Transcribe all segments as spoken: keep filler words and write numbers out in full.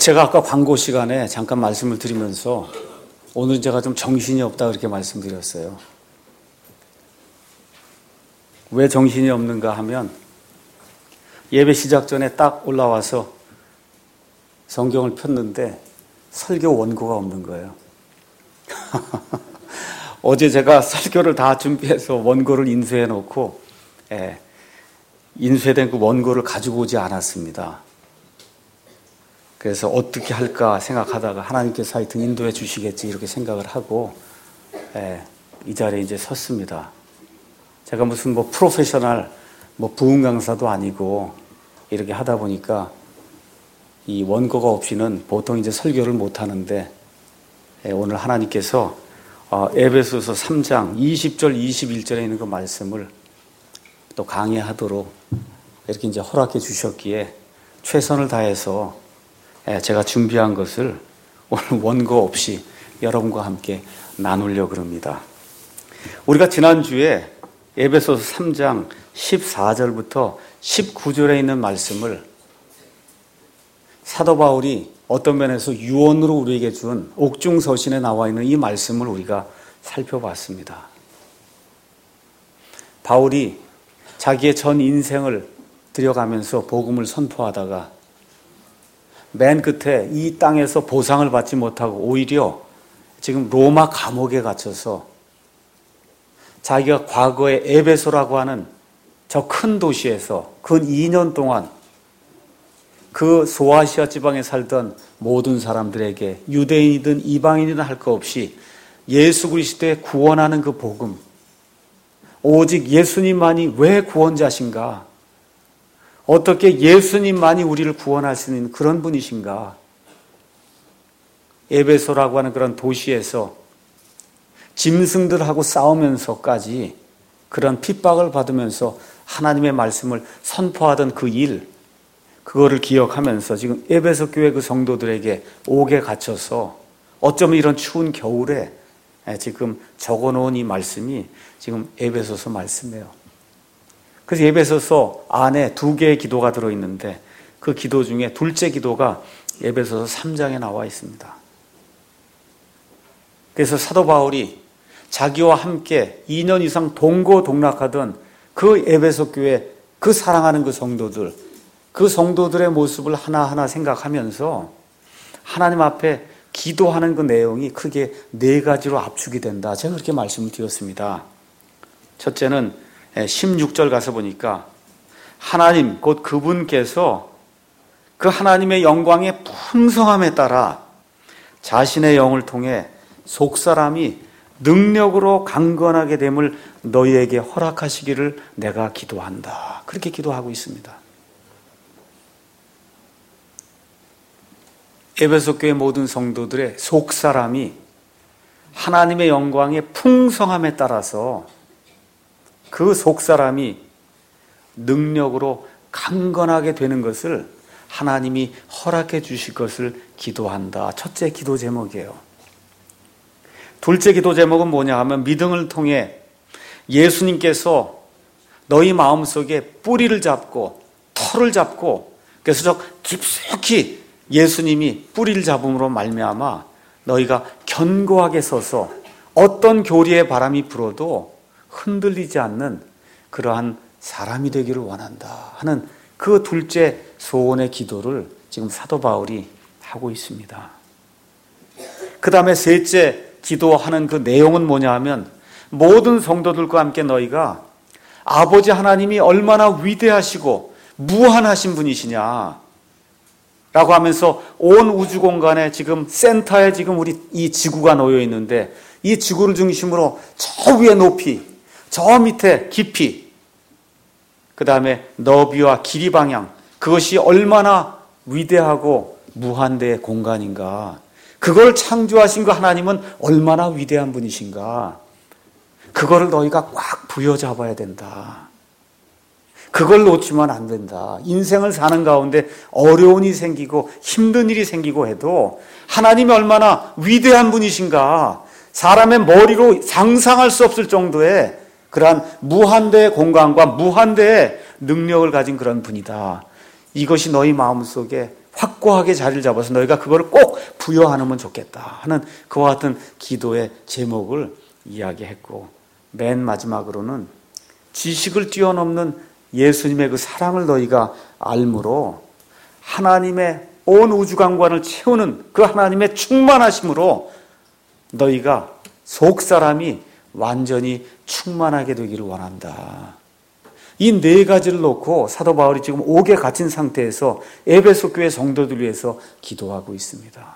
제가 아까 광고 시간에 잠깐 말씀을 드리면서 오늘 제가 좀 정신이 없다 그렇게 말씀드렸어요. 왜 정신이 없는가 하면 예배 시작 전에 딱 올라와서 성경을 폈는데 설교 원고가 없는 거예요. 어제 제가 설교를 다 준비해서 원고를 인쇄해 놓고 예, 인쇄된 그 원고를 가지고 오지 않았습니다. 그래서 어떻게 할까 생각하다가 하나님께서 하여튼 인도해 주시겠지 이렇게 생각을 하고 예, 이 자리에 이제 섰습니다. 제가 무슨 뭐 프로페셔널 뭐 부흥 강사도 아니고 이렇게 하다 보니까 이 원고가 없이는 보통 이제 설교를 못 하는데 예, 오늘 하나님께서 어, 에베소서 삼 장 이십 절 이십일 절에 있는 그 말씀을 또 강의하도록 이렇게 이제 허락해 주셨기에 최선을 다해서 제가 준비한 것을 오늘 원고 없이 여러분과 함께 나누려고 합니다. 우리가 지난주에 에베소서 삼 장 십사 절부터 십구 절에 있는 말씀을 사도 바울이 어떤 면에서 유언으로 우리에게 준 옥중서신에 나와 있는 이 말씀을 우리가 살펴봤습니다. 바울이 자기의 전 인생을 들여가면서 복음을 선포하다가 맨 끝에 이 땅에서 보상을 받지 못하고 오히려 지금 로마 감옥에 갇혀서 자기가 과거에 에베소라고 하는 저 큰 도시에서 근 이 년 동안 그 소아시아 지방에 살던 모든 사람들에게 유대인이든 이방인이든 할 것 없이 예수 그리스도의 구원하는 그 복음, 오직 예수님만이 왜 구원자신가? 어떻게 예수님만이 우리를 구원할 수 있는 그런 분이신가? 에베소라고 하는 그런 도시에서 짐승들하고 싸우면서까지 그런 핍박을 받으면서 하나님의 말씀을 선포하던 그 일, 그거를 기억하면서 지금 에베소 교회 그 성도들에게 옥에 갇혀서 어쩌면 이런 추운 겨울에 지금 적어놓은 이 말씀이 지금 에베소서 말씀이에요. 그래서 에베소서 안에 두 개의 기도가 들어있는데 그 기도 중에 둘째 기도가 에베소서 삼 장에 나와 있습니다. 그래서 사도 바울이 자기와 함께 이 년 이상 동고동락하던 그 에베소 교회 그 사랑하는 그 성도들, 그 성도들의 모습을 하나하나 생각하면서 하나님 앞에 기도하는 그 내용이 크게 네 가지로 압축이 된다. 제가 그렇게 말씀을 드렸습니다. 첫째는 십육 절 가서 보니까 하나님 곧 그분께서 그 하나님의 영광의 풍성함에 따라 자신의 영을 통해 속사람이 능력으로 강건하게 됨을 너희에게 허락하시기를 내가 기도한다. 그렇게 기도하고 있습니다. 에베소 교회 모든 성도들의 속사람이 하나님의 영광의 풍성함에 따라서 그 속사람이 능력으로 강건하게 되는 것을 하나님이 허락해 주실 것을 기도한다. 첫째 기도 제목이에요. 둘째 기도 제목은 뭐냐 하면 믿음을 통해 예수님께서 너희 마음속에 뿌리를 잡고 털을 잡고 그래서 저 깊숙이 예수님이 뿌리를 잡음으로 말미암아 너희가 견고하게 서서 어떤 교리의 바람이 불어도 흔들리지 않는 그러한 사람이 되기를 원한다 하는 그 둘째 소원의 기도를 지금 사도 바울이 하고 있습니다. 그 다음에 셋째 기도하는 그 내용은 뭐냐 하면 모든 성도들과 함께 너희가 아버지 하나님이 얼마나 위대하시고 무한하신 분이시냐 라고 하면서 온 우주 공간에 지금 센터에 지금 우리 이 지구가 놓여 있는데 이 지구를 중심으로 저 위에 높이, 저 밑에 깊이, 그 다음에 너비와 길이 방향, 그것이 얼마나 위대하고 무한대의 공간인가. 그걸 창조하신 그 하나님은 얼마나 위대한 분이신가. 그거를 너희가 꽉 부여잡아야 된다. 그걸 놓치면 안 된다. 인생을 사는 가운데 어려운 일이 생기고 힘든 일이 생기고 해도 하나님이 얼마나 위대한 분이신가. 사람의 머리로 상상할 수 없을 정도의 그러한 무한대의 공간과 무한대의 능력을 가진 그런 분이다. 이것이 너희 마음속에 확 확고하게 자리를 잡아서 너희가 그거를 꼭 부여하면 좋겠다 하는 그와 같은 기도의 제목을 이야기했고, 맨 마지막으로는 지식을 뛰어넘는 예수님의 그 사랑을 너희가 알므로 하나님의 온 우주강관을 채우는 그 하나님의 충만하심으로 너희가 속사람이 완전히 충만하게 되기를 원한다. 이 네 가지를 놓고 사도 바울이 지금 옥에 갇힌 상태에서 에베소 교회 성도들 위해서 기도하고 있습니다.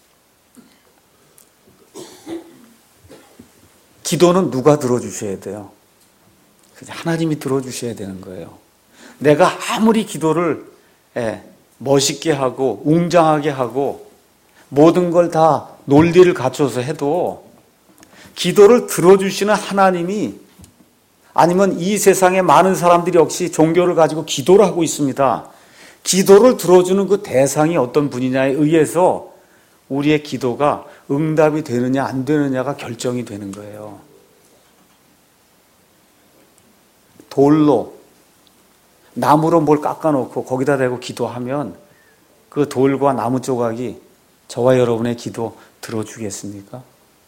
기도는 누가 들어주셔야 돼요? 하나님이 들어주셔야 되는 거예요. 내가 아무리 기도를 멋있게 하고 웅장하게 하고 모든 걸 다 논리를 갖춰서 해도 기도를 들어주시는 하나님이, 아니면 이 세상의 많은 사람들이 역시 종교를 가지고 기도를 하고 있습니다. 기도를 들어주는 그 대상이 어떤 분이냐에 의해서 우리의 기도가 응답이 되느냐 안 되느냐가 결정이 되는 거예요. 돌로, 나무로 뭘 깎아놓고 거기다 대고 기도하면 그 돌과 나무 조각이 저와 여러분의 기도 들어주겠습니까?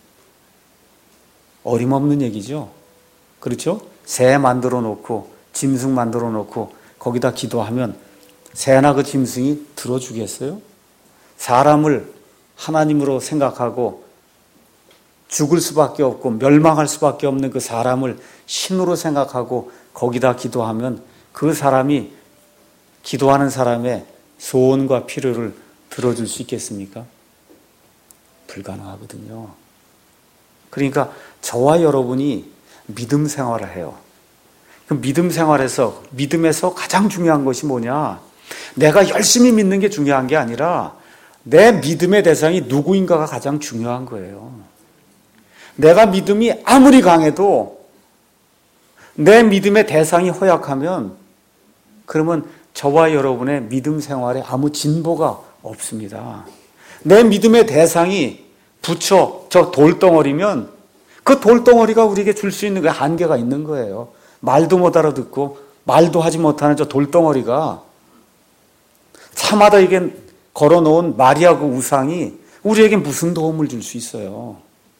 어림없는 얘기죠. 그렇죠? 새 만들어 놓고 짐승 만들어 놓고 거기다 기도하면 새나 그 짐승이 들어주겠어요? 사람을 하나님으로 생각하고 죽을 수밖에 없고 멸망할 수밖에 없는 그 사람을 신으로 생각하고 거기다 기도하면 그 사람이 기도하는 사람의 소원과 필요를 들어줄 수 있겠습니까? 불가능하거든요. 그러니까 저와 여러분이 믿음 생활을 해요. 그 믿음 생활에서, 믿음에서 가장 중요한 것이 뭐냐? 내가 열심히 믿는 게 중요한 게 아니라 내 믿음의 대상이 누구인가가 가장 중요한 거예요. 내가 믿음이 아무리 강해도 내 믿음의 대상이 허약하면 그러면 저와 여러분의 믿음 생활에 아무 진보가 없습니다. 내 믿음의 대상이 부처, 저 돌덩어리면 그 돌덩어리가 우리에게 줄 수 있는 그 한계가 있는 거예요. 말도 못 알아듣고 말도 하지 못하는 저 돌덩어리가 차마다에게 걸어놓은 마리아 그 우상이 우리에게 무슨 도움을 줄 수 있어요?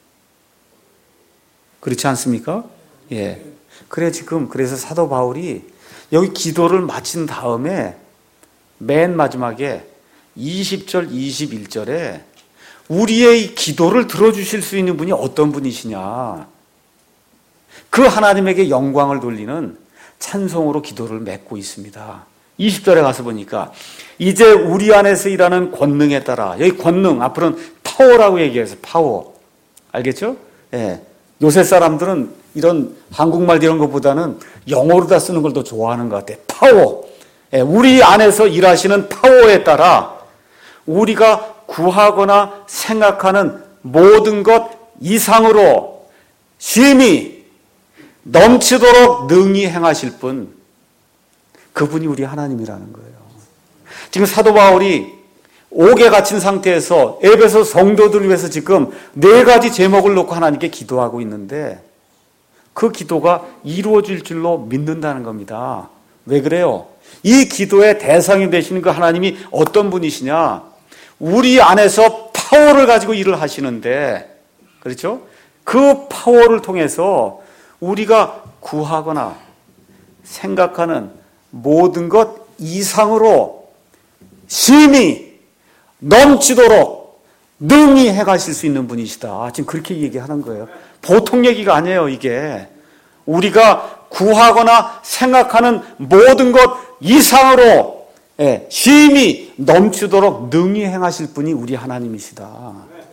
그렇지 않습니까? 예. 그래 지금 그래서 사도 바울이 여기 기도를 마친 다음에 맨 마지막에 이십 절, 이십일 절에 우리의 기도를 들어주실 수 있는 분이 어떤 분이시냐? 그 하나님에게 영광을 돌리는 찬송으로 기도를 맺고 있습니다. 이십 절에 가서 보니까 이제 우리 안에서 일하는 권능에 따라, 여기 권능, 앞으로는 파워라고 얘기해서 파워. 알겠죠? 예. 요새 사람들은 이런 한국말 이런 것보다는 영어로 다 쓰는 걸 더 좋아하는 것 같아요. 파워. 예. 우리 안에서 일하시는 파워에 따라 우리가 구하거나 생각하는 모든 것 이상으로 심히 넘치도록 능히 행하실 분, 그분이 우리 하나님이라는 거예요. 지금 사도 바울이 옥에 갇힌 상태에서 에베소 성도들을 위해서 지금 네 가지 제목을 놓고 하나님께 기도하고 있는데 그 기도가 이루어질 줄로 믿는다는 겁니다. 왜 그래요? 이 기도의 대상이 되시는 그 하나님이 어떤 분이시냐? 우리 안에서 파워를 가지고 일을 하시는데, 그렇죠? 그 파워를 통해서 우리가 구하거나 생각하는 모든 것 이상으로 심히 넘치도록 능히 해가실 수 있는 분이시다. 지금 그렇게 얘기하는 거예요. 보통 얘기가 아니에요, 이게. 우리가 구하거나 생각하는 모든 것 이상으로 예, 심히 넘치도록 능히 행하실 분이 우리 하나님이시다.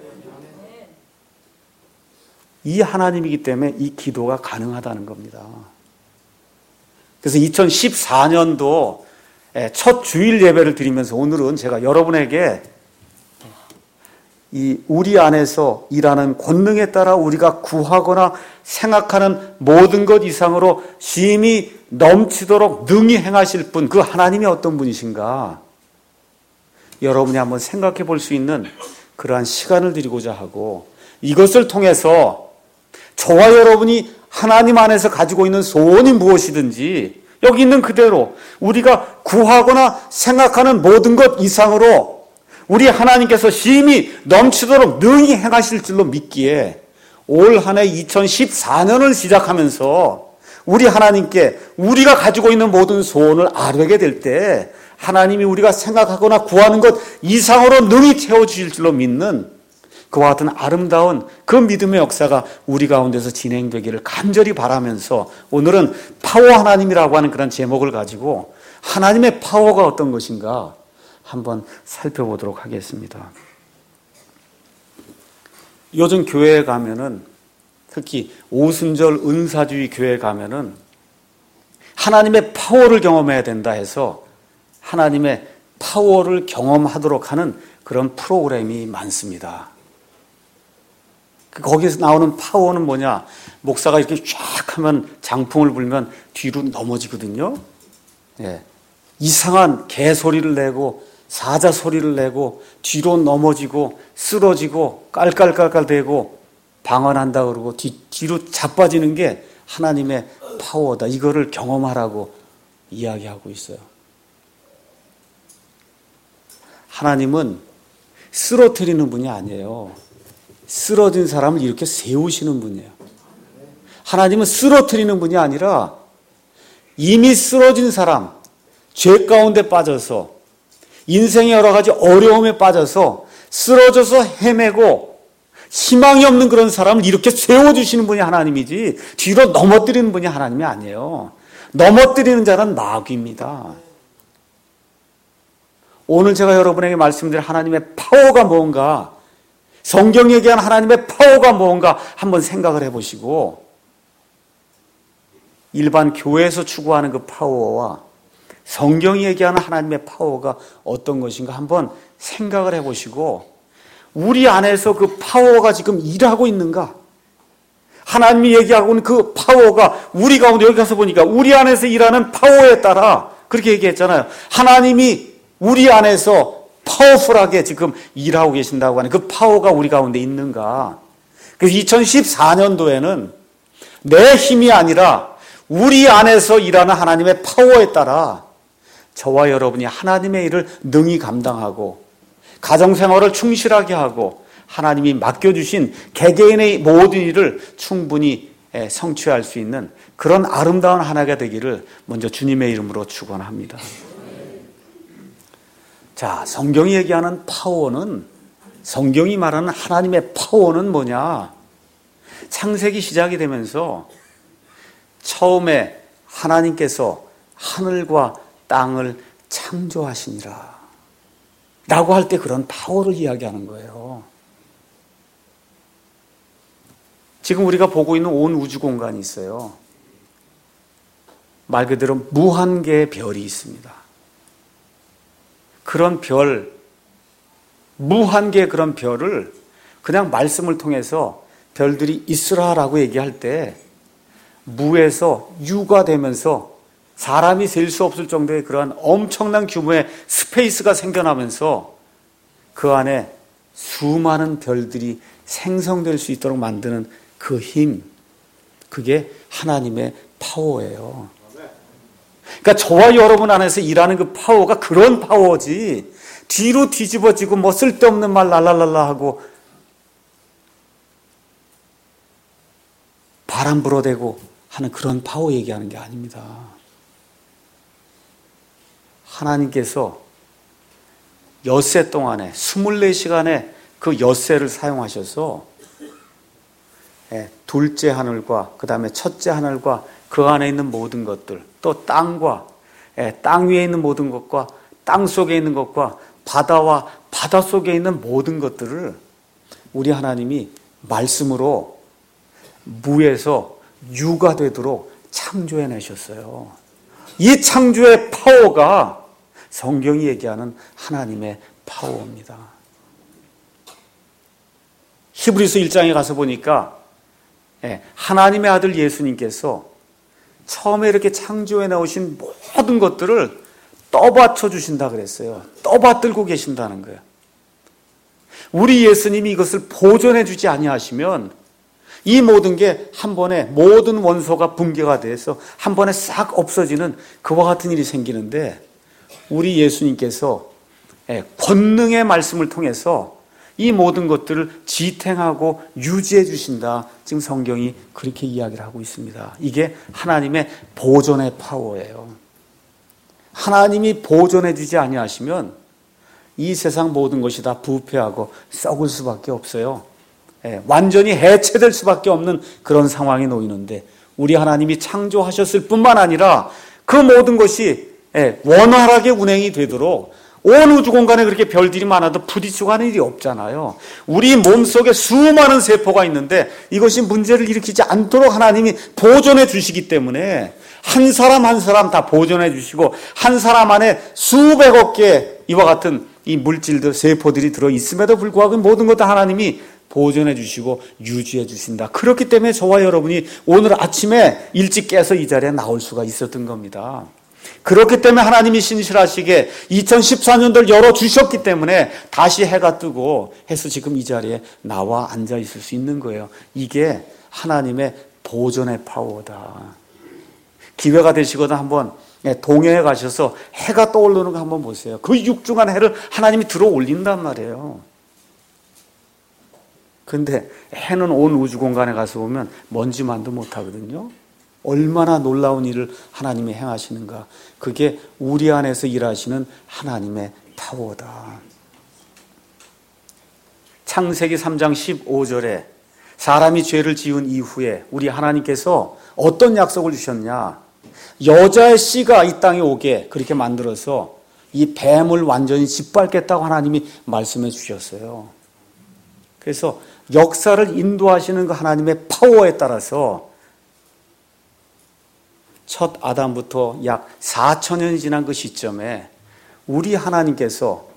이 하나님이기 때문에 이 기도가 가능하다는 겁니다. 그래서 이천십사 년도 첫 주일 예배를 드리면서 오늘은 제가 여러분에게 이 우리 안에서 일하는 권능에 따라 우리가 구하거나 생각하는 모든 것 이상으로 심히 넘치도록 능히 행하실 분, 그 하나님이 어떤 분이신가? 여러분이 한번 생각해 볼 수 있는 그러한 시간을 드리고자 하고, 이것을 통해서 저와 여러분이 하나님 안에서 가지고 있는 소원이 무엇이든지 여기 있는 그대로 우리가 구하거나 생각하는 모든 것 이상으로 우리 하나님께서 심히 넘치도록 능히 행하실 줄로 믿기에 올 한 해 이천십사 년을 시작하면서 우리 하나님께 우리가 가지고 있는 모든 소원을 아뢰게 될 때 하나님이 우리가 생각하거나 구하는 것 이상으로 능히 채워주실 줄로 믿는 그와 같은 아름다운 그 믿음의 역사가 우리 가운데서 진행되기를 간절히 바라면서 오늘은 파워 하나님이라고 하는 그런 제목을 가지고 하나님의 파워가 어떤 것인가 한번 살펴보도록 하겠습니다. 요즘 교회에 가면은 특히 오순절 은사주의 교회에 가면은 하나님의 파워를 경험해야 된다 해서 하나님의 파워를 경험하도록 하는 그런 프로그램이 많습니다. 거기서 나오는 파워는 뭐냐? 목사가 이렇게 쫙 하면 장풍을 불면 뒤로 넘어지거든요. 예. 이상한 개소리를 내고 사자 소리를 내고 뒤로 넘어지고 쓰러지고 깔깔깔깔대고 방언한다 그러고 뒤, 뒤로 자빠지는 게 하나님의 파워다. 이거를 경험하라고 이야기하고 있어요. 하나님은 쓰러뜨리는 분이 아니에요. 쓰러진 사람을 이렇게 세우시는 분이에요. 하나님은 쓰러뜨리는 분이 아니라 이미 쓰러진 사람, 죄 가운데 빠져서 인생의 여러 가지 어려움에 빠져서 쓰러져서 헤매고 희망이 없는 그런 사람을 이렇게 세워주시는 분이 하나님이지 뒤로 넘어뜨리는 분이 하나님이 아니에요. 넘어뜨리는 자는 마귀입니다. 오늘 제가 여러분에게 말씀드릴 하나님의 파워가 뭔가, 성경에 얘기한 하나님의 파워가 뭔가 한번 생각을 해보시고 일반 교회에서 추구하는 그 파워와 성경이 얘기하는 하나님의 파워가 어떤 것인가 한번 생각을 해보시고 우리 안에서 그 파워가 지금 일하고 있는가? 하나님이 얘기하고 있는 그 파워가 우리 가운데 여기 가서 보니까 우리 안에서 일하는 파워에 따라 그렇게 얘기했잖아요. 하나님이 우리 안에서 파워풀하게 지금 일하고 계신다고 하는 그 파워가 우리 가운데 있는가? 그래서 이천십사 년도에는 내 힘이 아니라 우리 안에서 일하는 하나님의 파워에 따라 저와 여러분이 하나님의 일을 능히 감당하고 가정생활을 충실하게 하고 하나님이 맡겨주신 개개인의 모든 일을 충분히 성취할 수 있는 그런 아름다운 하나가 되기를 먼저 주님의 이름으로 축원합니다. 자, 성경이 얘기하는 파워는, 성경이 말하는 하나님의 파워는 뭐냐? 창세기 시작이 되면서 처음에 하나님께서 하늘과 땅을 창조하시니라 라고 할 때 그런 파워를 이야기하는 거예요. 지금 우리가 보고 있는 온 우주 공간이 있어요. 말 그대로 무한 개의 별이 있습니다. 그런 별, 무한 개의 그런 별을 그냥 말씀을 통해서 별들이 있으라라고 얘기할 때 무에서 유가 되면서 사람이 셀 수 없을 정도의 그러한 엄청난 규모의 스페이스가 생겨나면서 그 안에 수많은 별들이 생성될 수 있도록 만드는 그 힘, 그게 하나님의 파워예요. 그러니까 저와 여러분 안에서 일하는 그 파워가 그런 파워지 뒤로 뒤집어지고 뭐 쓸데없는 말 랄랄랄라 하고 바람 불어대고 하는 그런 파워 얘기하는 게 아닙니다. 하나님께서 엿새 동안에 스물네 시간에 그 엿새를 사용하셔서 둘째 하늘과 그 다음에 첫째 하늘과 그 안에 있는 모든 것들, 또 땅과 땅 위에 있는 모든 것과 땅 속에 있는 것과 바다와 바다 속에 있는 모든 것들을 우리 하나님이 말씀으로 무에서 유가 되도록 창조해내셨어요. 이 창조의 파워가 성경이 얘기하는 하나님의 파워입니다. 히브리서 일 장에 가서 보니까 하나님의 아들 예수님께서 처음에 이렇게 창조해 나오신 모든 것들을 떠받쳐 주신다 그랬어요. 떠받들고 계신다는 거예요. 우리 예수님이 이것을 보존해 주지 아니하시면 이 모든 게 한 번에 모든 원소가 붕괴가 돼서 한 번에 싹 없어지는 그와 같은 일이 생기는데 우리 예수님께서 권능의 말씀을 통해서 이 모든 것들을 지탱하고 유지해 주신다. 지금 성경이 그렇게 이야기를 하고 있습니다. 이게 하나님의 보존의 파워예요. 하나님이 보존해 주지 아니하시면 이 세상 모든 것이 다 부패하고 썩을 수밖에 없어요. 예, 완전히 해체될 수밖에 없는 그런 상황에 놓이는데 우리 하나님이 창조하셨을 뿐만 아니라 그 모든 것이 예, 원활하게 운행이 되도록 온 우주 공간에 그렇게 별들이 많아도 부딪히고 하는 일이 없잖아요. 우리 몸속에 수많은 세포가 있는데 이것이 문제를 일으키지 않도록 하나님이 보존해 주시기 때문에 한 사람 한 사람 다 보존해 주시고 한 사람 안에 수백억 개의 이와 같은 이 물질들, 세포들이 들어있음에도 불구하고 모든 것 다 하나님이 보존해 주시고 유지해 주신다. 그렇기 때문에 저와 여러분이 오늘 아침에 일찍 깨서 이 자리에 나올 수가 있었던 겁니다. 그렇기 때문에 하나님이 신실하시게 이천십사 년도를 열어주셨기 때문에 다시 해가 뜨고 해서 지금 이 자리에 나와 앉아 있을 수 있는 거예요. 이게 하나님의 보존의 파워다. 기회가 되시거나 한번 동해에 가셔서 해가 떠오르는 거 한번 보세요. 그 육중한 해를 하나님이 들어 올린단 말이에요. 근데 해는 온 우주 공간에 가서 보면 먼지만도 못하거든요. 얼마나 놀라운 일을 하나님이 행하시는가. 그게 우리 안에서 일하시는 하나님의 파워다. 창세기 삼 장 십오 절에 사람이 죄를 지은 이후에 우리 하나님께서 어떤 약속을 주셨냐. 여자의 씨가 이 땅에 오게 그렇게 만들어서 이 뱀을 완전히 짓밟겠다고 하나님이 말씀해 주셨어요. 그래서 역사를 인도하시는 그 하나님의 파워에 따라서 첫 아담부터 약 사천 년이 지난 그 시점에 우리 하나님께서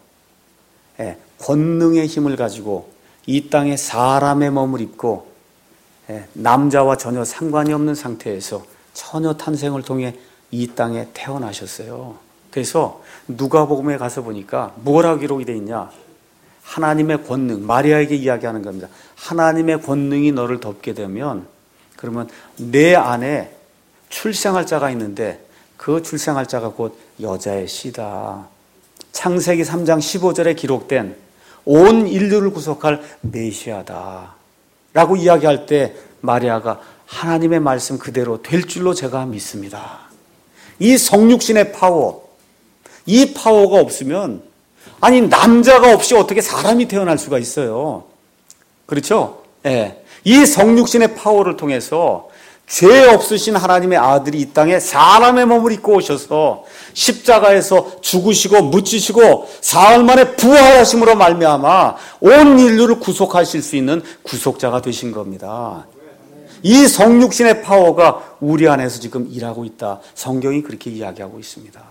권능의 힘을 가지고 이 땅에 사람의 몸을 입고 남자와 전혀 상관이 없는 상태에서 처녀 탄생을 통해 이 땅에 태어나셨어요. 그래서 누가복음에 가서 보니까 뭐라고 기록이 되어 있냐. 하나님의 권능, 마리아에게 이야기하는 겁니다. 하나님의 권능이 너를 덮게 되면 그러면 내 안에 출생할 자가 있는데 그 출생할 자가 곧 여자의 씨다. 창세기 삼 장 십오 절에 기록된 온 인류를 구속할 메시아다 라고 이야기할 때 마리아가 하나님의 말씀 그대로 될 줄로 제가 믿습니다. 이 성육신의 파워, 이 파워가 없으면 아니 남자가 없이 어떻게 사람이 태어날 수가 있어요. 그렇죠? 예. 이 성육신의 파워를 통해서 죄 없으신 하나님의 아들이 이 땅에 사람의 몸을 입고 오셔서 십자가에서 죽으시고 묻히시고 사흘 만에 부활하심으로 말미암아 온 인류를 구속하실 수 있는 구속자가 되신 겁니다. 이 성육신의 파워가 우리 안에서 지금 일하고 있다. 성경이 그렇게 이야기하고 있습니다.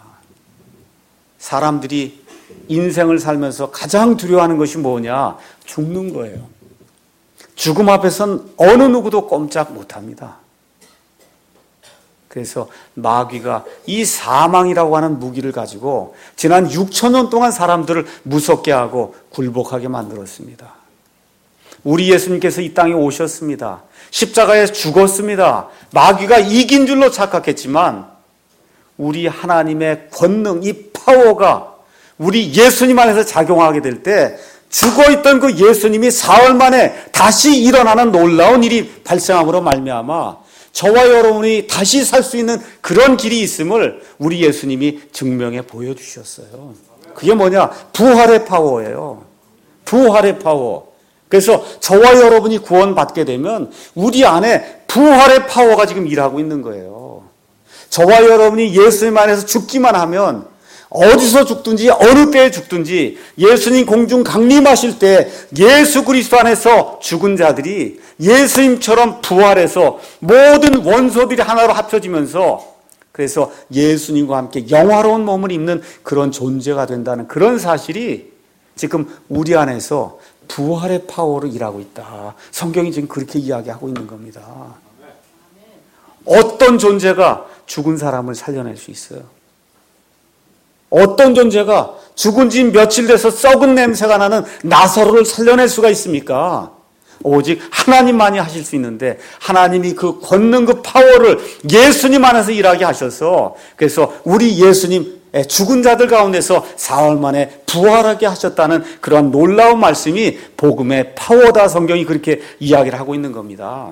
사람들이 인생을 살면서 가장 두려워하는 것이 뭐냐? 죽는 거예요. 죽음 앞에선 어느 누구도 꼼짝 못합니다. 그래서 마귀가 이 사망이라고 하는 무기를 가지고 지난 육천 년 동안 사람들을 무섭게 하고 굴복하게 만들었습니다. 우리 예수님께서 이 땅에 오셨습니다. 십자가에 죽었습니다. 마귀가 이긴 줄로 착각했지만 우리 하나님의 권능, 이 파워가 우리 예수님 안에서 작용하게 될 때 죽어있던 그 예수님이 사흘 만에 다시 일어나는 놀라운 일이 발생함으로 말미암아 저와 여러분이 다시 살 수 있는 그런 길이 있음을 우리 예수님이 증명해 보여주셨어요. 그게 뭐냐? 부활의 파워예요. 부활의 파워. 그래서 저와 여러분이 구원받게 되면 우리 안에 부활의 파워가 지금 일하고 있는 거예요. 저와 여러분이 예수님 안에서 죽기만 하면 어디서 죽든지 어느 때에 죽든지 예수님 공중 강림하실 때 예수 그리스도 안에서 죽은 자들이 예수님처럼 부활해서 모든 원소들이 하나로 합쳐지면서 그래서 예수님과 함께 영화로운 몸을 입는 그런 존재가 된다는 그런 사실이 지금 우리 안에서 부활의 파워로 일하고 있다. 성경이 지금 그렇게 이야기하고 있는 겁니다. 어떤 존재가 죽은 사람을 살려낼 수 있어요? 어떤 존재가 죽은 지 며칠 돼서 썩은 냄새가 나는 나사로를 살려낼 수가 있습니까? 오직 하나님만이 하실 수 있는데 하나님이 그 권능, 그 파워를 예수님 안에서 일하게 하셔서 그래서 우리 예수님 죽은 자들 가운데서 사흘 만에 부활하게 하셨다는 그런 놀라운 말씀이 복음의 파워다. 성경이 그렇게 이야기를 하고 있는 겁니다.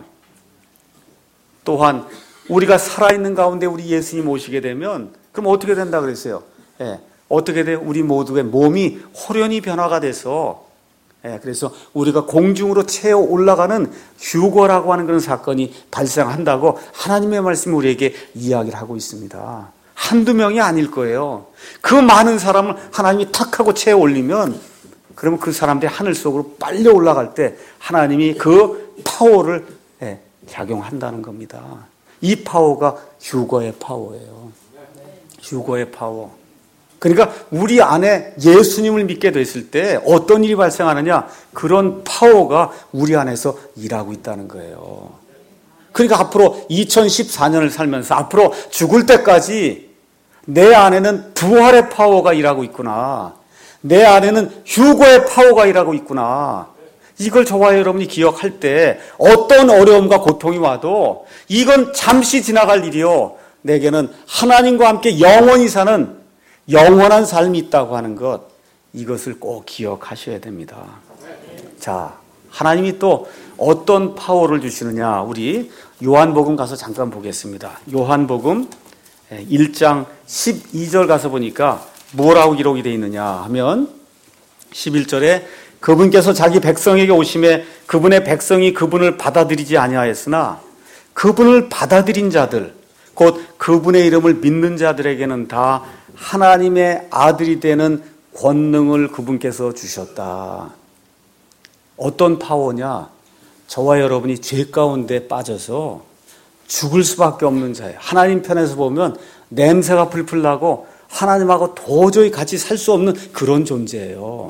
또한 우리가 살아있는 가운데 우리 예수님 오시게 되면 그럼 어떻게 된다 그랬어요? 예, 어떻게 돼요? 우리 모두의 몸이 호련히 변화가 돼서 예, 그래서 우리가 공중으로 채워 올라가는 휴거라고 하는 그런 사건이 발생한다고 하나님의 말씀이 우리에게 이야기를 하고 있습니다. 한두 명이 아닐 거예요. 그 많은 사람을 하나님이 탁 하고 채워 올리면 그러면 그 사람들이 하늘 속으로 빨리 올라갈 때 하나님이 그 파워를 예, 작용한다는 겁니다. 이 파워가 휴거의 파워예요. 휴거의 파워. 그러니까 우리 안에 예수님을 믿게 됐을 때 어떤 일이 발생하느냐? 그런 파워가 우리 안에서 일하고 있다는 거예요. 그러니까 앞으로 이천십사 년을 살면서 앞으로 죽을 때까지 내 안에는 부활의 파워가 일하고 있구나. 내 안에는 휴거의 파워가 일하고 있구나. 이걸 저와 여러분이 기억할 때 어떤 어려움과 고통이 와도 이건 잠시 지나갈 일이요. 내게는 하나님과 함께 영원히 사는 영원한 삶이 있다고 하는 것, 이것을 꼭 기억하셔야 됩니다. 자, 하나님이 또 어떤 파워를 주시느냐, 우리 요한복음 가서 잠깐 보겠습니다. 요한복음 일 장 십이 절 가서 보니까 뭐라고 기록이 되어 있느냐 하면 십일 절에 그분께서 자기 백성에게 오심에 그분의 백성이 그분을 받아들이지 아니하였으나 그분을 받아들인 자들, 곧 그분의 이름을 믿는 자들에게는 다 하나님의 아들이 되는 권능을 그분께서 주셨다. 어떤 파워냐? 저와 여러분이 죄 가운데 빠져서 죽을 수밖에 없는 자예요. 하나님 편에서 보면 냄새가 풀풀 나고 하나님하고 도저히 같이 살 수 없는 그런 존재예요.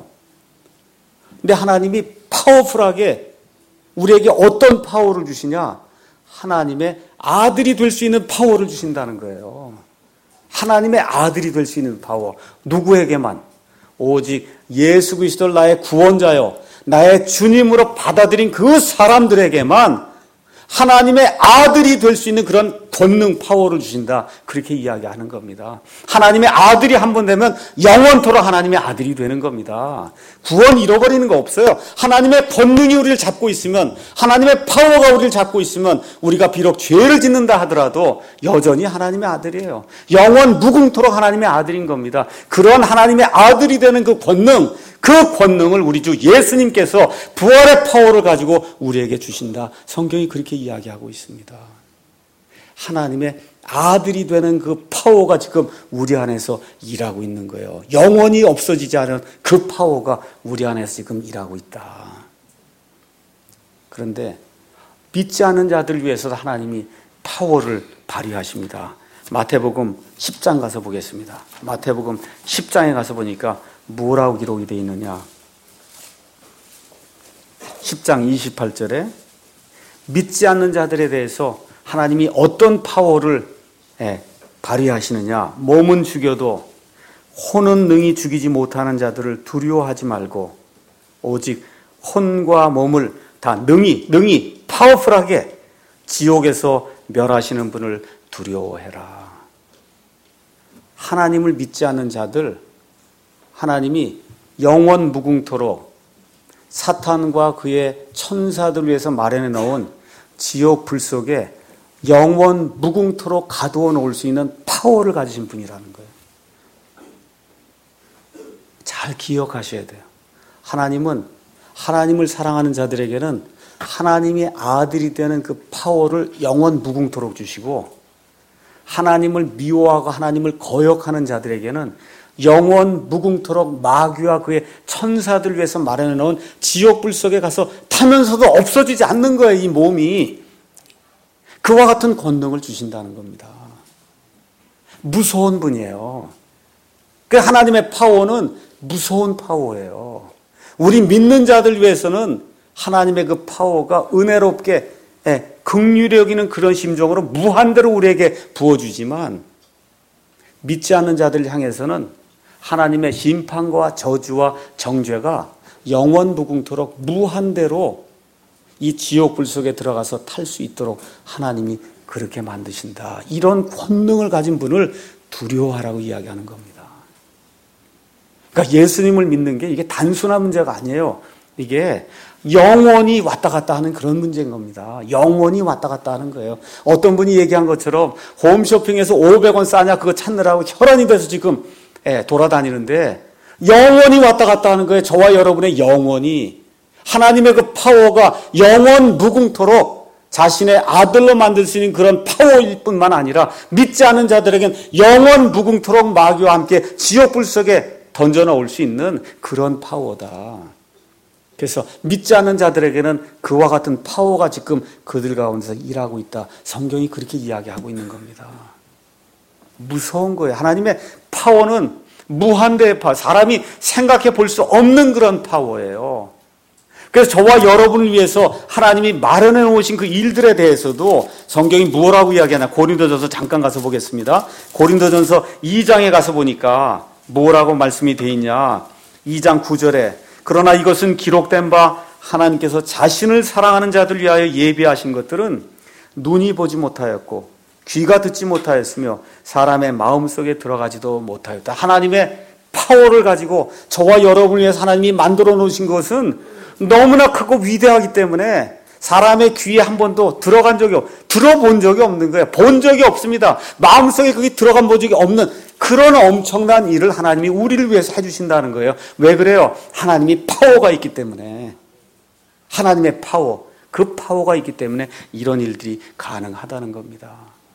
근데 하나님이 파워풀하게 우리에게 어떤 파워를 주시냐? 하나님의 아들이 될 수 있는 파워를 주신다는 거예요. 하나님의 아들이 될 수 있는 파워. 누구에게만? 오직 예수 그리스도를 나의 구원자요, 나의 주님으로 받아들인 그 사람들에게만 하나님의 아들이 될 수 있는 그런 권능, 파워를 주신다. 그렇게 이야기하는 겁니다. 하나님의 아들이 한 번 되면 영원토록 하나님의 아들이 되는 겁니다. 구원 잃어버리는 거 없어요. 하나님의 권능이 우리를 잡고 있으면, 하나님의 파워가 우리를 잡고 있으면 우리가 비록 죄를 짓는다 하더라도 여전히 하나님의 아들이에요. 영원 무궁토록 하나님의 아들인 겁니다. 그런 하나님의 아들이 되는 그 권능, 그 권능을 우리 주 예수님께서 부활의 파워를 가지고 우리에게 주신다. 성경이 그렇게 이야기하고 있습니다. 하나님의 아들이 되는 그 파워가 지금 우리 안에서 일하고 있는 거예요. 영원히 없어지지 않은 그 파워가 우리 안에서 지금 일하고 있다. 그런데 믿지 않는 자들을 위해서도 하나님이 파워를 발휘하십니다. 마태복음 십 장 가서 보겠습니다. 마태복음 십 장에 가서 보니까 뭐라고 기록이 되어 있느냐. 십 장 이십팔 절에 믿지 않는 자들에 대해서 하나님이 어떤 파워를 예, 발휘하시느냐. 몸은 죽여도 혼은 능히 죽이지 못하는 자들을 두려워하지 말고 오직 혼과 몸을 다 능히 능히 파워풀하게 지옥에서 멸하시는 분을 두려워해라. 하나님을 믿지 않는 자들, 하나님이 영원 무궁토록 사탄과 그의 천사들 위해서 마련해 놓은 지옥 불 속에 영원 무궁토록 가두어 놓을 수 있는 파워를 가지신 분이라는 거예요. 잘 기억하셔야 돼요. 하나님은 하나님을 사랑하는 자들에게는 하나님의 아들이 되는 그 파워를 영원 무궁토록 주시고, 하나님을 미워하고 하나님을 거역하는 자들에게는 영원 무궁토록 마귀와 그의 천사들 위해서 마련해 놓은 지옥불 속에 가서 타면서도 없어지지 않는 거예요. 이 몸이. 그와 같은 권능을 주신다는 겁니다. 무서운 분이에요. 그 하나님의 파워는 무서운 파워예요. 우리 믿는 자들 위해서는 하나님의 그 파워가 은혜롭게 긍휼히 여기는 그런 심정으로 무한대로 우리에게 부어주지만, 믿지 않는 자들을 향해서는 하나님의 심판과 저주와 정죄가 영원 무궁토록 무한대로 이 지옥불 속에 들어가서 탈 수 있도록 하나님이 그렇게 만드신다. 이런 권능을 가진 분을 두려워하라고 이야기하는 겁니다. 그러니까 예수님을 믿는 게 이게 단순한 문제가 아니에요. 이게 영원히 왔다 갔다 하는 그런 문제인 겁니다. 영원히 왔다 갔다 하는 거예요. 어떤 분이 얘기한 것처럼 홈쇼핑에서 오백 원 싸냐 그거 찾느라고 혈안이 돼서 지금 예, 돌아다니는데 영원히 왔다 갔다 하는 거예요. 저와 여러분의 영원히. 하나님의 그 파워가 영원 무궁토록 자신의 아들로 만들 수 있는 그런 파워일 뿐만 아니라 믿지 않는 자들에겐 영원 무궁토록 마귀와 함께 지옥불 속에 던져놓을 수 있는 그런 파워다. 그래서 믿지 않는 자들에게는 그와 같은 파워가 지금 그들 가운데서 일하고 있다. 성경이 그렇게 이야기하고 있는 겁니다. 무서운 거예요. 하나님의 파워는 무한대의 파워, 사람이 생각해 볼 수 없는 그런 파워예요. 그래서 저와 여러분을 위해서 하나님이 마련해 놓으신 그 일들에 대해서도 성경이 뭐라고 이야기하나 고린도전서 잠깐 가서 보겠습니다. 고린도전서 이 장에 가서 보니까 뭐라고 말씀이 되어 있냐. 이 장 구 절에 그러나 이것은 기록된 바 하나님께서 자신을 사랑하는 자들 위하여 예비하신 것들은 눈이 보지 못하였고 귀가 듣지 못하였으며 사람의 마음속에 들어가지도 못하였다. 하나님의 파워를 가지고 저와 여러분을 위해서 하나님이 만들어 놓으신 것은 너무나 크고 위대하기 때문에 사람의 귀에 한 번도 들어간 적이 없, 들어본 적이 없는 거예요. 본 적이 없습니다. 마음속에 그게 들어간 본 적이 없는 그런 엄청난 일을 하나님이 우리를 위해서 해주신다는 거예요. 왜 그래요? 하나님이 파워가 있기 때문에. 하나님의 파워, 그 파워가 있기 때문에 이런 일들이 가능하다는 겁니다.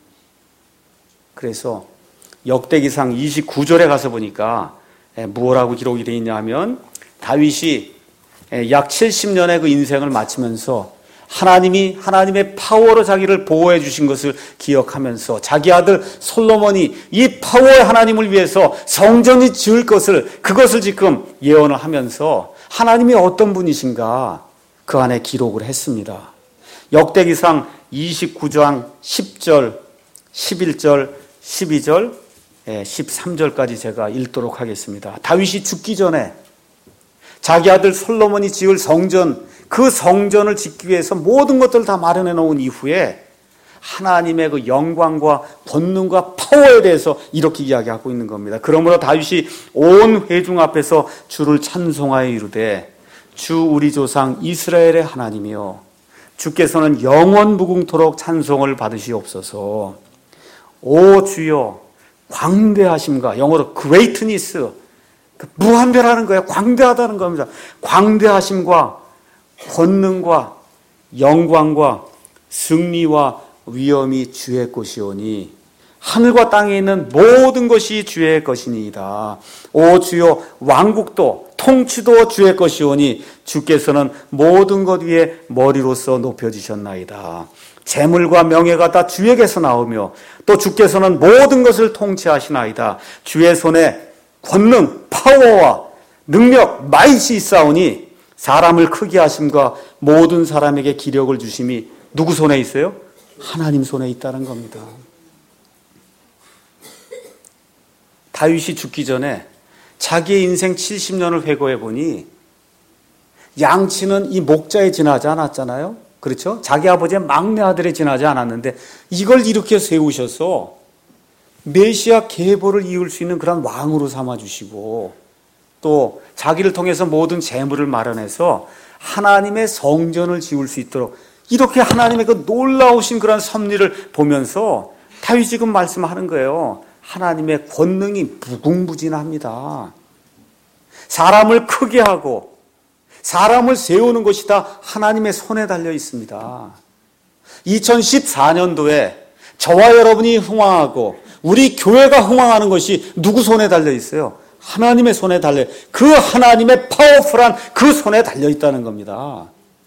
그래서 역대기상 이십구 절에 가서 보니까 뭐라고 기록이 되어 있냐 하면 다윗이 약 칠십 년의 그 인생을 마치면서 하나님이 하나님의 파워로 자기를 보호해 주신 것을 기억하면서 자기 아들 솔로몬이 이 파워의 하나님을 위해서 성전이 지을 것을 그것을 지금 예언을 하면서 하나님이 어떤 분이신가 그 안에 기록을 했습니다. 역대기상 이십구 장 십 절, 십일 절, 십이 절, 십삼 절까지 제가 읽도록 하겠습니다. 다윗이 죽기 전에 자기 아들 솔로몬이 지을 성전, 그 성전을 짓기 위해서 모든 것들을 다 마련해 놓은 이후에 하나님의 그 영광과 권능과 파워에 대해서 이렇게 이야기하고 있는 겁니다. 그러므로 다윗이 온 회중 앞에서 주를 찬송하여 이르되 주 우리 조상 이스라엘의 하나님이여 주께서는 영원 무궁토록 찬송을 받으시옵소서. 오 주여 광대하심과 영어로 greatness 무한대라는 거예요. 광대하다는 겁니다. 광대하심과 권능과 영광과 승리와 위엄이 주의 것이오니 하늘과 땅에 있는 모든 것이 주의 것이니이다. 오 주여 왕국도 통치도 주의 것이오니 주께서는 모든 것 위에 머리로서 높여지셨나이다. 재물과 명예가 다 주에게서 나오며 또 주께서는 모든 것을 통치하시나이다. 주의 손에 권능, 파워와 능력, 마이시 있사오니 사람을 크게 하심과 모든 사람에게 기력을 주심이 누구 손에 있어요? 하나님 손에 있다는 겁니다. 다윗이 죽기 전에 자기의 인생 칠십 년을 회고해 보니 양치는 이 목자에 지나지 않았잖아요. 그렇죠? 자기 아버지의 막내 아들에 지나지 않았는데 이걸 이렇게 세우셔서 메시아 계보를 이을 수 있는 그런 왕으로 삼아주시고 또 자기를 통해서 모든 재물을 마련해서 하나님의 성전을 지을 수 있도록 이렇게 하나님의 그 놀라우신 그런 섭리를 보면서 다윗이 지금 말씀하는 거예요. 하나님의 권능이 무궁무진합니다. 사람을 크게 하고 사람을 세우는 것이 다 하나님의 손에 달려 있습니다. 이천십사 년도에 저와 여러분이 흥황하고 우리 교회가 흥황하는 것이 누구 손에 달려 있어요? 하나님의 손에 달려, 그 하나님의 파워풀한 그 손에 달려 있다는 겁니다.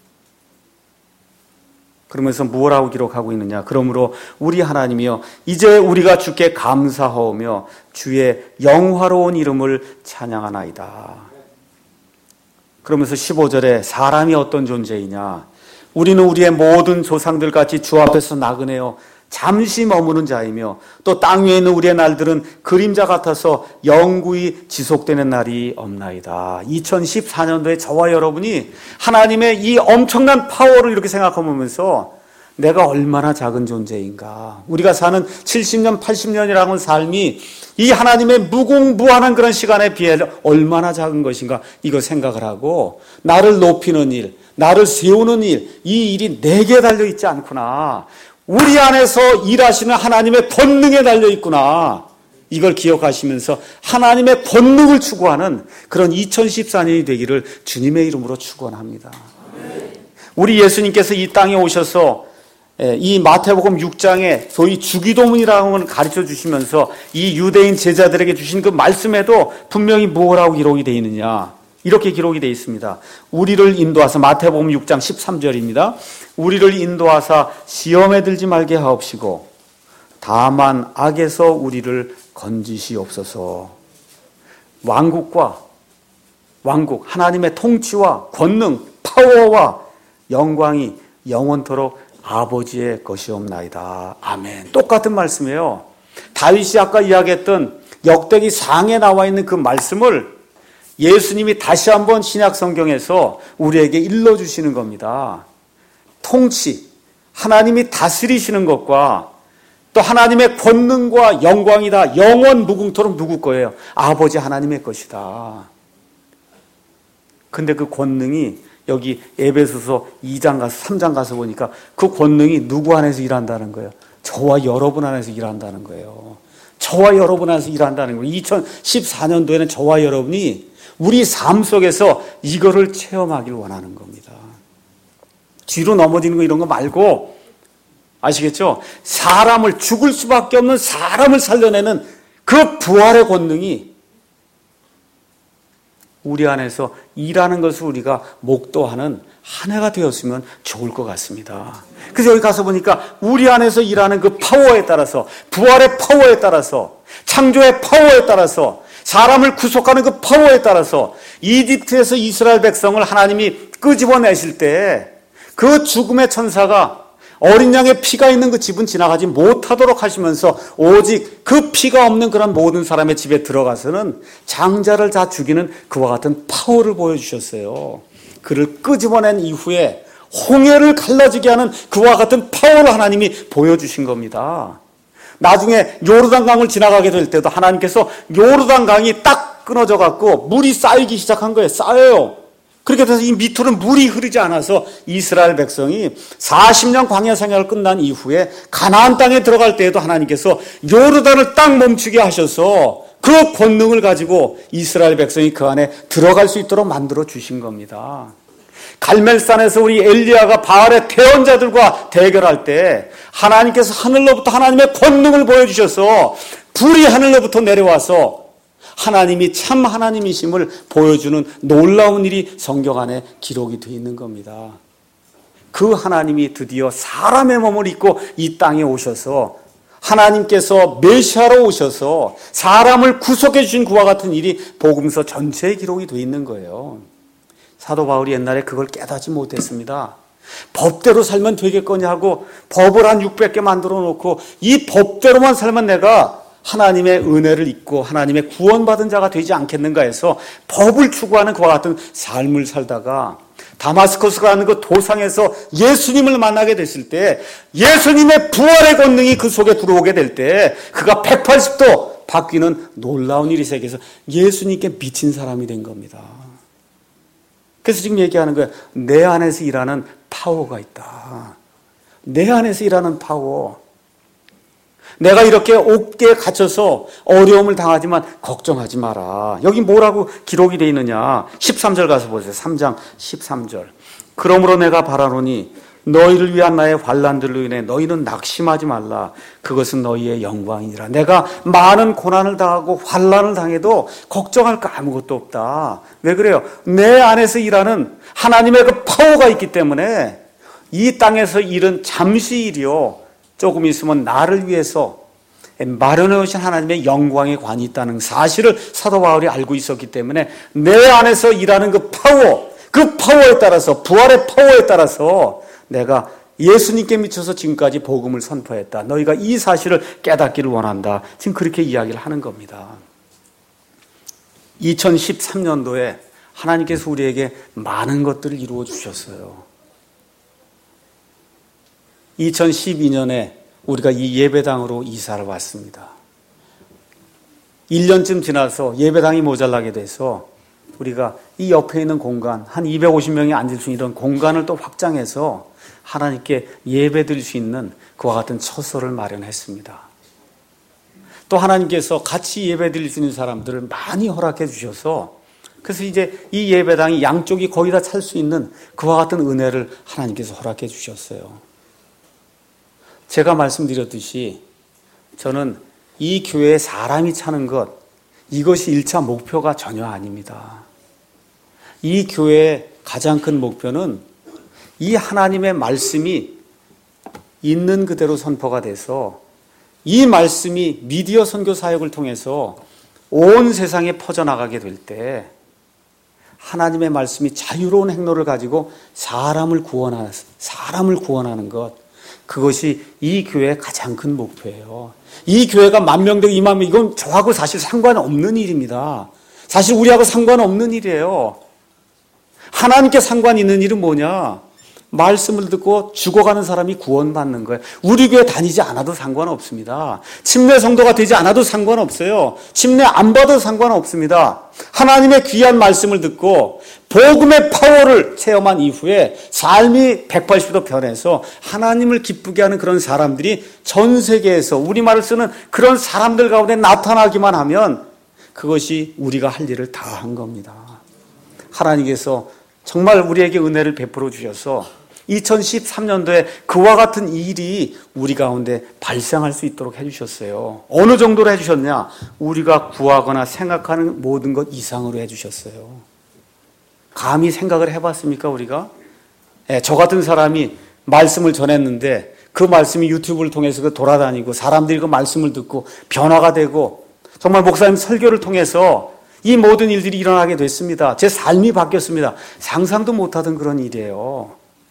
그러면서 무엇라고 기록하고 있느냐? 그러므로 우리 하나님이여 이제 우리가 주께 감사하오며 주의 영화로운 이름을 찬양하나이다. 그러면서 십오 절에 사람이 어떤 존재이냐? 우리는 우리의 모든 조상들 같이 주 앞에서 나그네요 잠시 머무는 자이며 또 땅 위에 있는 우리의 날들은 그림자 같아서 영구히 지속되는 날이 없나이다. 이천십사 년도에 저와 여러분이 하나님의 이 엄청난 파워를 이렇게 생각하면서 내가 얼마나 작은 존재인가. 우리가 사는 칠십 년, 팔십 년이라는 삶이 이 하나님의 무궁무한한 그런 시간에 비해 얼마나 작은 것인가, 이거 생각을 하고 나를 높이는 일, 나를 세우는 일, 이 일이 내게 달려있지 않구나. 우리 안에서 일하시는 하나님의 권능에 달려있구나. 이걸 기억하시면서 하나님의 권능을 추구하는 그런 이천십사 년이 되기를 주님의 이름으로 축원합니다. 우리 예수님께서 이 땅에 오셔서 이 마태복음 육 장에 소위 주기도문이라는 걸 가르쳐 주시면서 이 유대인 제자들에게 주신 그 말씀에도 분명히 뭐라고 기록이 되어 있느냐, 이렇게 기록이 되어 있습니다. 우리를 인도하사, 마태복음 육 장 십삼 절입니다. 우리를 인도하사 시험에 들지 말게 하옵시고 다만 악에서 우리를 건지시옵소서. 왕국과 왕국, 하나님의 통치와 권능, 파워와 영광이 영원토록 아버지의 것이옵나이다. 아멘. 똑같은 말씀이에요. 다윗이 아까 이야기했던 역대기 상에 나와 있는 그 말씀을 예수님이 다시 한번 신약 성경에서 우리에게 일러주시는 겁니다. 통치, 하나님이 다스리시는 것과 또 하나님의 권능과 영광이 다 영원 무궁토록 누구 거예요? 아버지 하나님의 것이다. 근데 그 권능이 여기 에베소서 이 장 가서 삼 장 가서 보니까 그 권능이 누구 안에서 일한다는 거예요? 저와 여러분 안에서 일한다는 거예요. 저와 여러분 안에서 일한다는 거예요. 이천십사 년도에는 저와 여러분이 우리 삶 속에서 이거를 체험하길 원하는 겁니다. 뒤로 넘어지는 거 이런 거 말고, 아시겠죠? 사람을, 죽을 수밖에 없는 사람을 살려내는 그 부활의 권능이 우리 안에서 일하는 것을 우리가 목도하는 한 해가 되었으면 좋을 것 같습니다. 그래서 여기 가서 보니까 우리 안에서 일하는 그 파워에 따라서, 부활의 파워에 따라서, 창조의 파워에 따라서, 사람을 구속하는 그 파워에 따라서 이집트에서 이스라엘 백성을 하나님이 끄집어내실 때 그 죽음의 천사가 어린 양의 피가 있는 그 집은 지나가지 못하도록 하시면서 오직 그 피가 없는 그런 모든 사람의 집에 들어가서는 장자를 다 죽이는 그와 같은 파워를 보여주셨어요. 그를 끄집어낸 이후에 홍해를 갈라지게 하는 그와 같은 파워를 하나님이 보여주신 겁니다. 나중에 요르단강을 지나가게 될 때도 하나님께서 요르단강이 딱 끊어져 갖고 물이 쌓이기 시작한 거예요. 쌓여요. 그렇게 돼서 이 밑으로는 물이 흐르지 않아서 이스라엘 백성이 사십 년 광야 생활을 끝난 이후에 가나안 땅에 들어갈 때에도 하나님께서 요르단을 딱 멈추게 하셔서 그 권능을 가지고 이스라엘 백성이 그 안에 들어갈 수 있도록 만들어 주신 겁니다. 갈멜산에서 우리 엘리야가 바알의 태언자들과 대결할 때 하나님께서 하늘로부터 하나님의 권능을 보여주셔서 불이 하늘로부터 내려와서 하나님이 참 하나님이심을 보여주는 놀라운 일이 성경 안에 기록이 되어 있는 겁니다. 그 하나님이 드디어 사람의 몸을 입고 이 땅에 오셔서 하나님께서 메시아로 오셔서 사람을 구속해 주신 그와 같은 일이 복음서 전체에 기록이 되어 있는 거예요. 사도 바울이 옛날에 그걸 깨닫지 못했습니다. 법대로 살면 되겠거니 하고 법을 한 육백 개 만들어 놓고 이 법대로만 살면 내가 하나님의 은혜를 입고 하나님의 구원받은 자가 되지 않겠는가 해서 법을 추구하는 그와 같은 삶을 살다가 다마스커스라는 그 도상에서 예수님을 만나게 됐을 때 예수님의 부활의 권능이 그 속에 들어오게 될 때 그가 백팔십 도 바뀌는 놀라운 일이 생겨서 예수님께 미친 사람이 된 겁니다. 그래서 지금 얘기하는 거예요. 내 안에서 일하는 파워가 있다. 내 안에서 일하는 파워. 내가 이렇게 옥계에 갇혀서 어려움을 당하지만 걱정하지 마라. 여기 뭐라고 기록이 되어 있느냐. 십삼 절 가서 보세요. 삼 장 십삼 절. 그러므로 내가 바라노니 너희를 위한 나의 환난들로 인해 너희는 낙심하지 말라. 그것은 너희의 영광이니라. 내가 많은 고난을 당하고 환난을 당해도 걱정할 거 아무것도 없다. 왜 그래요? 내 안에서 일하는 하나님의 그 파워가 있기 때문에 이 땅에서 일은 잠시 일이요. 조금 있으면 나를 위해서 마련해 오신 하나님의 영광의 관이 있다는 사실을 사도 바울이 알고 있었기 때문에 내 안에서 일하는 그 파워, 그 파워에 따라서, 부활의 파워에 따라서 내가 예수님께 미쳐서 지금까지 복음을 선포했다. 너희가 이 사실을 깨닫기를 원한다. 지금 그렇게 이야기를 하는 겁니다. 이천십삼 년도에 하나님께서 우리에게 많은 것들을 이루어 주셨어요. 이천십이 년에 우리가 이 예배당으로 이사를 왔습니다. 일 년쯤 지나서 예배당이 모자라게 돼서 우리가 이 옆에 있는 공간, 한 이백오십 명이 앉을 수 있는 공간을 또 확장해서 하나님께 예배드릴 수 있는 그와 같은 처소를 마련했습니다. 또 하나님께서 같이 예배드릴 수 있는 사람들을 많이 허락해 주셔서 그래서 이제 이 예배당이 양쪽이 거의 다 찰 수 있는 그와 같은 은혜를 하나님께서 허락해 주셨어요. 제가 말씀드렸듯이 저는 이 교회에 사람이 차는 것, 이것이 일 차 목표가 전혀 아닙니다. 이 교회의 가장 큰 목표는 이 하나님의 말씀이 있는 그대로 선포가 돼서 이 말씀이 미디어 선교 사역을 통해서 온 세상에 퍼져나가게 될 때 하나님의 말씀이 자유로운 행로를 가지고 사람을 구원하는, 사람을 구원하는 것, 그것이 이 교회의 가장 큰 목표예요. 이 교회가 만 명 되고 이만 명, 이건 저하고 사실 상관없는 일입니다. 사실 우리하고 상관없는 일이에요. 하나님께 상관 있는 일은 뭐냐? 말씀을 듣고 죽어가는 사람이 구원받는 거예요. 우리 교회 다니지 않아도 상관없습니다. 침례 성도가 되지 않아도 상관없어요. 침례 안 받아도 상관없습니다. 하나님의 귀한 말씀을 듣고 복음의 파워를 체험한 이후에 삶이 백팔십 도 변해서 하나님을 기쁘게 하는 그런 사람들이 전 세계에서 우리말을 쓰는 그런 사람들 가운데 나타나기만 하면 그것이 우리가 할 일을 다 한 겁니다. 하나님께서 정말 우리에게 은혜를 베풀어 주셔서 이천십삼 년도에 그와 같은 일이 우리 가운데 발생할 수 있도록 해주셨어요. 어느 정도로 해주셨냐? 우리가 구하거나 생각하는 모든 것 이상으로 해주셨어요. 감히 생각을 해봤습니까, 우리가? 네, 저 같은 사람이 말씀을 전했는데 그 말씀이 유튜브를 통해서 돌아다니고 사람들이 그 말씀을 듣고 변화가 되고 정말 목사님 설교를 통해서 이 모든 일들이 일어나게 됐습니다. 제 삶이 바뀌었습니다. 상상도 못하던 그런 일이에요.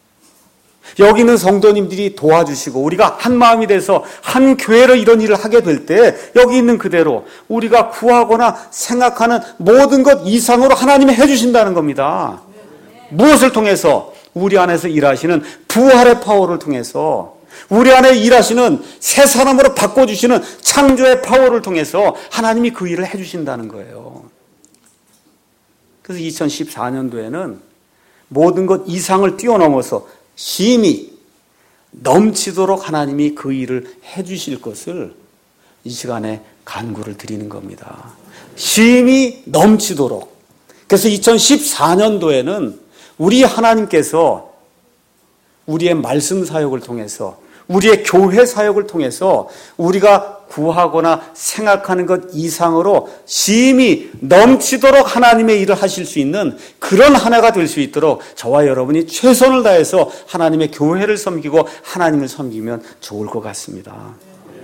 여기 있는 성도님들이 도와주시고 우리가 한 마음이 돼서 한 교회로 이런 일을 하게 될 때 여기 있는 그대로 우리가 구하거나 생각하는 모든 것 이상으로 하나님이 해주신다는 겁니다. 무엇을 통해서? 우리 안에서 일하시는 부활의 파워를 통해서 우리 안에 일하시는 새 사람으로 바꿔주시는 창조의 파워를 통해서 하나님이 그 일을 해주신다는 거예요. 그래서 이천십사 년도에는 모든 것 이상을 뛰어넘어서 심히 넘치도록 하나님이 그 일을 해주실 것을 이 시간에 간구를 드리는 겁니다. 심히 넘치도록. 그래서 이천십사 년도에는 우리 하나님께서 우리의 말씀 사역을 통해서 우리의 교회 사역을 통해서 우리가 구하거나 생각하는 것 이상으로 심히 넘치도록 하나님의 일을 하실 수 있는 그런 한 해가 될 수 있도록 저와 여러분이 최선을 다해서 하나님의 교회를 섬기고 하나님을 섬기면 좋을 것 같습니다.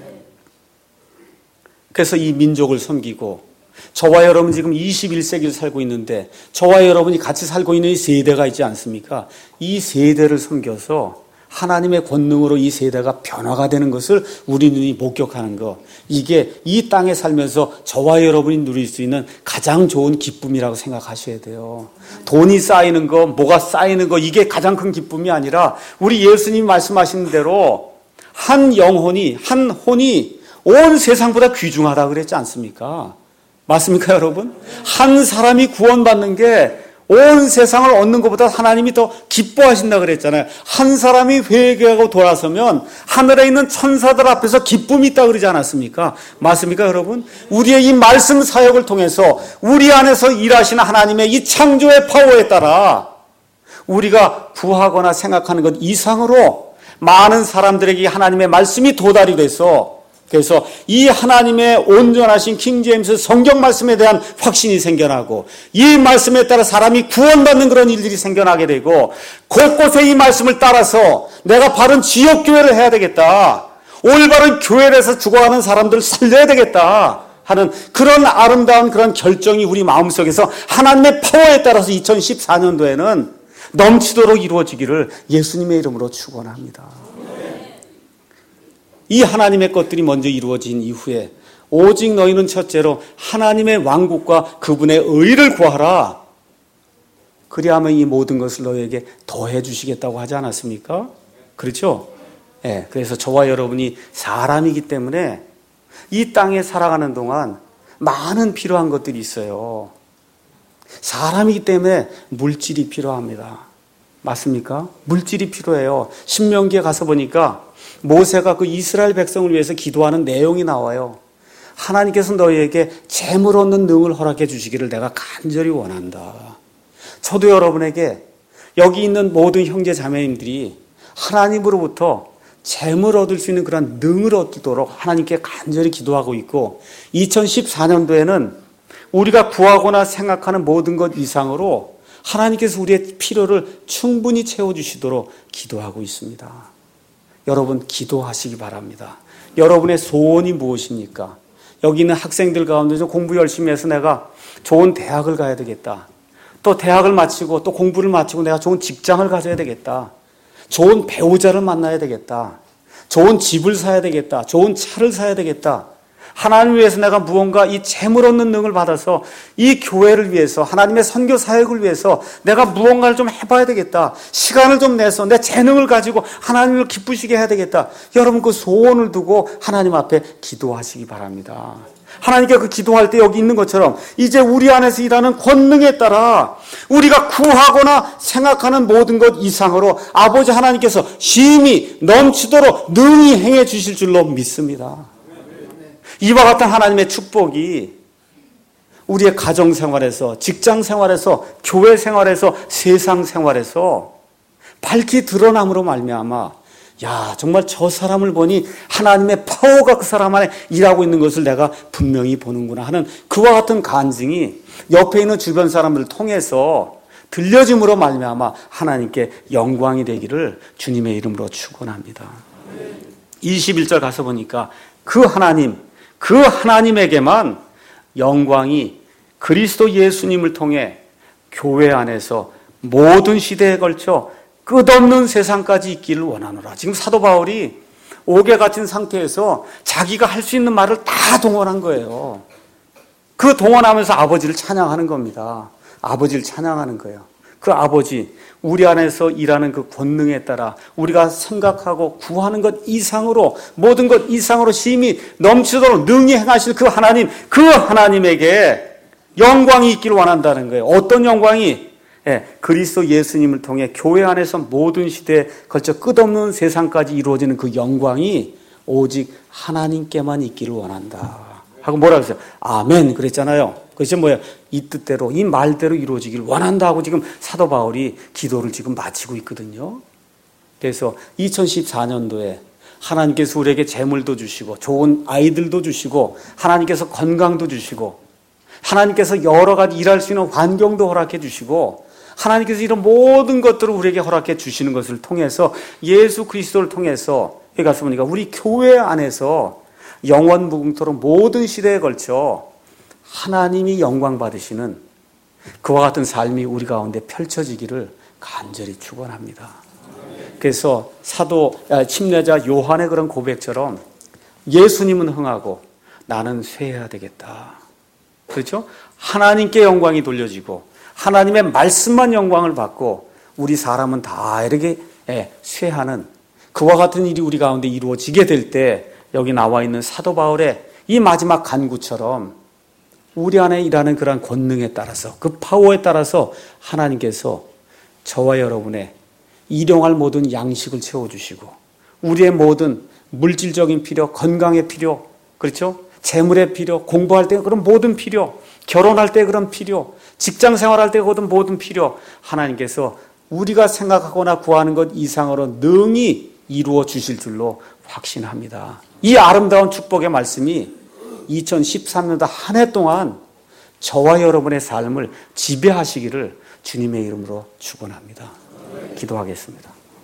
그래서 이 민족을 섬기고 저와 여러분 지금 이십일 세기를 살고 있는데 저와 여러분이 같이 살고 있는 이 세대가 있지 않습니까? 이 세대를 섬겨서 하나님의 권능으로 이 세대가 변화가 되는 것을 우리 눈이 목격하는 것, 이게 이 땅에 살면서 저와 여러분이 누릴 수 있는 가장 좋은 기쁨이라고 생각하셔야 돼요. 돈이 쌓이는 거, 뭐가 쌓이는 거, 이게 가장 큰 기쁨이 아니라 우리 예수님이 말씀하신 대로 한 영혼이, 한 혼이 온 세상보다 귀중하다 그랬지 않습니까? 맞습니까, 여러분? 한 사람이 구원받는 게 온 세상을 얻는 것보다 하나님이 더 기뻐하신다 그랬잖아요. 한 사람이 회개하고 돌아서면 하늘에 있는 천사들 앞에서 기쁨이 있다 그러지 않았습니까? 맞습니까, 여러분? 우리의 이 말씀 사역을 통해서 우리 안에서 일하시는 하나님의 이 창조의 파워에 따라 우리가 구하거나 생각하는 것 이상으로 많은 사람들에게 하나님의 말씀이 도달이 돼서 그래서 이 하나님의 온전하신 킹제임스 성경 말씀에 대한 확신이 생겨나고 이 말씀에 따라 사람이 구원받는 그런 일들이 생겨나게 되고 곳곳에 이 말씀을 따라서 내가 바른 지역교회를 해야 되겠다. 올바른 교회에서 죽어가는 사람들을 살려야 되겠다 하는 그런 아름다운 그런 결정이 우리 마음속에서 하나님의 파워에 따라서 이천십사 년도에는 넘치도록 이루어지기를 예수님의 이름으로 축원합니다. 이 하나님의 것들이 먼저 이루어진 이후에 오직 너희는 첫째로 하나님의 왕국과 그분의 의를 구하라. 그리하면 이 모든 것을 너희에게 더해 주시겠다고 하지 않았습니까? 그렇죠? 예, 그래서 저와 여러분이 사람이기 때문에 이 땅에 살아가는 동안 많은 필요한 것들이 있어요. 사람이기 때문에 물질이 필요합니다. 맞습니까? 물질이 필요해요. 신명기에 가서 보니까 모세가 그 이스라엘 백성을 위해서 기도하는 내용이 나와요. 하나님께서 너희에게 재물 얻는 능을 허락해 주시기를 내가 간절히 원한다. 저도 여러분에게 여기 있는 모든 형제 자매님들이 하나님으로부터 재물 얻을 수 있는 그런 능을 얻도록 하나님께 간절히 기도하고 있고, 이천십사 년도에는 우리가 구하거나 생각하는 모든 것 이상으로 하나님께서 우리의 필요를 충분히 채워주시도록 기도하고 있습니다. 여러분 기도하시기 바랍니다. 여러분의 소원이 무엇입니까? 여기 있는 학생들 가운데 좀 공부 열심히 해서 내가 좋은 대학을 가야 되겠다. 또 대학을 마치고 또 공부를 마치고 내가 좋은 직장을 가져야 되겠다. 좋은 배우자를 만나야 되겠다. 좋은 집을 사야 되겠다. 좋은 차를 사야 되겠다. 하나님을 위해서 내가 무언가 이 재물 얻는 능을 받아서 이 교회를 위해서, 하나님의 선교 사역을 위해서 내가 무언가를 좀 해봐야 되겠다. 시간을 좀 내서 내 재능을 가지고 하나님을 기쁘시게 해야 되겠다. 여러분 그 소원을 두고 하나님 앞에 기도하시기 바랍니다. 하나님께 그 기도할 때 여기 있는 것처럼 이제 우리 안에서 일하는 권능에 따라 우리가 구하거나 생각하는 모든 것 이상으로 아버지 하나님께서 심히 넘치도록 능히 행해 주실 줄로 믿습니다. 이와 같은 하나님의 축복이 우리의 가정생활에서, 직장생활에서, 교회생활에서, 세상생활에서 밝히 드러남으로 말미암아 야 정말 저 사람을 보니 하나님의 파워가 그 사람 안에 일하고 있는 것을 내가 분명히 보는구나 하는 그와 같은 간증이 옆에 있는 주변 사람들을 통해서 들려짐으로 말미암아 하나님께 영광이 되기를 주님의 이름으로 축원합니다. 이십일 절 가서 보니까 그 하나님, 그 하나님에게만 영광이 그리스도 예수님을 통해 교회 안에서 모든 시대에 걸쳐 끝없는 세상까지 있기를 원하노라. 지금 사도 바울이 옥에 갇힌 상태에서 자기가 할 수 있는 말을 다 동원한 거예요. 그 동원하면서 아버지를 찬양하는 겁니다. 아버지를 찬양하는 거예요. 그 아버지, 우리 안에서 일하는 그 권능에 따라 우리가 생각하고 구하는 것 이상으로, 모든 것 이상으로 심히 넘치도록 능히 행하실 그 하나님, 그 하나님에게 영광이 있기를 원한다는 거예요. 어떤 영광이? 예, 그리스도 예수님을 통해 교회 안에서 모든 시대에 걸쳐 끝없는 세상까지 이루어지는 그 영광이 오직 하나님께만 있기를 원한다 하고 뭐라고 했어요? 아멘 그랬잖아요. 그것이 뭐예요? 이 뜻대로, 이 말대로 이루어지기를 원한다 하고 지금 사도 바울이 기도를 지금 마치고 있거든요. 그래서 이천십사 년도에 하나님께서 우리에게 재물도 주시고 좋은 아이들도 주시고 하나님께서 건강도 주시고 하나님께서 여러 가지 일할 수 있는 환경도 허락해 주시고 하나님께서 이런 모든 것들을 우리에게 허락해 주시는 것을 통해서 예수 그리스도를 통해서 여기 가서 보니까 우리 교회 안에서 영원 무궁토록 모든 시대에 걸쳐 하나님이 영광 받으시는 그와 같은 삶이 우리 가운데 펼쳐지기를 간절히 축원합니다. 그래서 사도 침례자 요한의 그런 고백처럼 예수님은 흥하고 나는 쇠해야 되겠다. 그렇죠? 하나님께 영광이 돌려지고 하나님의 말씀만 영광을 받고 우리 사람은 다 이렇게 쇠하는 그와 같은 일이 우리 가운데 이루어지게 될 때 여기 나와 있는 사도 바울의 이 마지막 간구처럼 우리 안에 일하는 그러한 권능에 따라서 그 파워에 따라서 하나님께서 저와 여러분의 일용할 모든 양식을 채워주시고 우리의 모든 물질적인 필요, 건강의 필요, 그렇죠? 재물의 필요, 공부할 때 그런 모든 필요, 결혼할 때 그런 필요, 직장 생활할 때 그런 모든 필요 하나님께서 우리가 생각하거나 구하는 것 이상으로 능히 이루어 주실 줄로 확신합니다. 이 아름다운 축복의 말씀이 이천십삼 년도 한 해 동안 저와 여러분의 삶을 지배하시기를 주님의 이름으로 축원합니다. 기도하겠습니다.